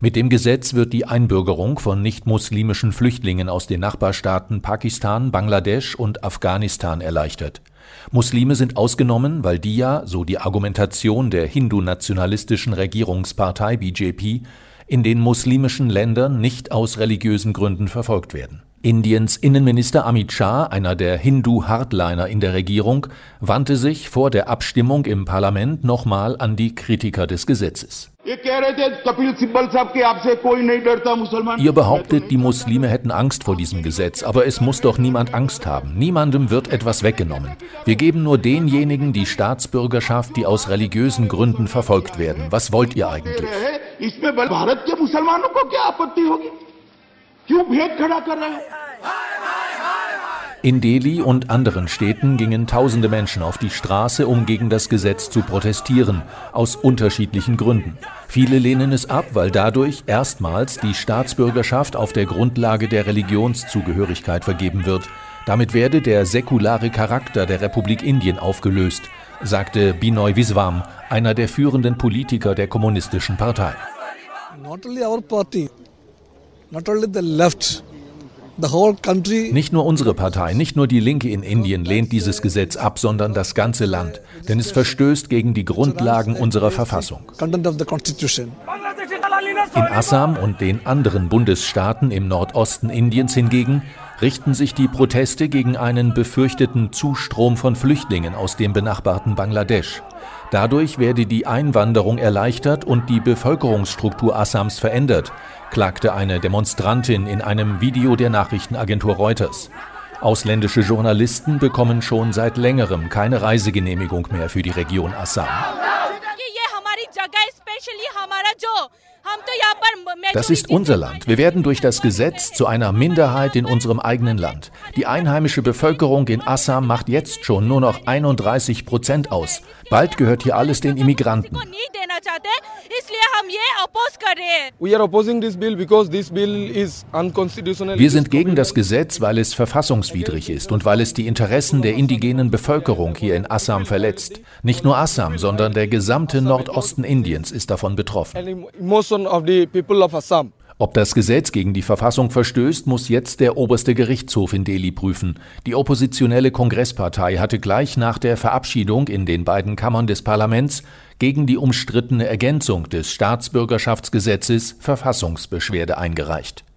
Mit dem Gesetz wird die Einbürgerung von nicht-muslimischen Flüchtlingen aus den Nachbarstaaten Pakistan, Bangladesch und Afghanistan erleichtert. Muslime sind ausgenommen, weil die ja, so die Argumentation der hindu-nationalistischen Regierungspartei BJP, in den muslimischen Ländern nicht aus religiösen Gründen verfolgt werden. Indiens Innenminister Amit Shah, einer der Hindu-Hardliner in der Regierung, wandte sich vor der Abstimmung im Parlament nochmal an die Kritiker des Gesetzes. Ihr behauptet, die Muslime hätten Angst vor diesem Gesetz, aber es muss doch niemand Angst haben. Niemandem wird etwas weggenommen. Wir geben nur denjenigen die Staatsbürgerschaft, die aus religiösen Gründen verfolgt werden. Was wollt ihr eigentlich? In Delhi und anderen Städten gingen tausende Menschen auf die Straße, um gegen das Gesetz zu protestieren, aus unterschiedlichen Gründen. Viele lehnen es ab, weil dadurch erstmals die Staatsbürgerschaft auf der Grundlage der Religionszugehörigkeit vergeben wird. Damit werde der säkulare Charakter der Republik Indien aufgelöst, sagte Binoy Viswam, einer der führenden Politiker der Kommunistischen Partei. Not only our party, not only the left. Nicht nur unsere Partei, nicht nur die Linke in Indien lehnt dieses Gesetz ab, sondern das ganze Land. Denn es verstößt gegen die Grundlagen unserer Verfassung. In Assam und den anderen Bundesstaaten im Nordosten Indiens hingegen richten sich die Proteste gegen einen befürchteten Zustrom von Flüchtlingen aus dem benachbarten Bangladesch. Dadurch werde die Einwanderung erleichtert und die Bevölkerungsstruktur Assams verändert, klagte eine Demonstrantin in einem Video der Nachrichtenagentur Reuters. Ausländische Journalisten bekommen schon seit längerem keine Reisegenehmigung mehr für die Region Assam. Das ist unser Land. Wir werden durch das Gesetz zu einer Minderheit in unserem eigenen Land. Die einheimische Bevölkerung in Assam macht jetzt schon nur noch 31% aus. Bald gehört hier alles den Immigranten. Wir sind gegen das Gesetz, weil es verfassungswidrig ist und weil es die Interessen der indigenen Bevölkerung hier in Assam verletzt. Nicht nur Assam, sondern der gesamte Nordosten Indiens ist davon betroffen. Ob das Gesetz gegen die Verfassung verstößt, muss jetzt der oberste Gerichtshof in Delhi prüfen. Die oppositionelle Kongresspartei hatte gleich nach der Verabschiedung in den beiden Kammern des Parlaments gegen die umstrittene Ergänzung des Staatsbürgerschaftsgesetzes Verfassungsbeschwerde eingereicht.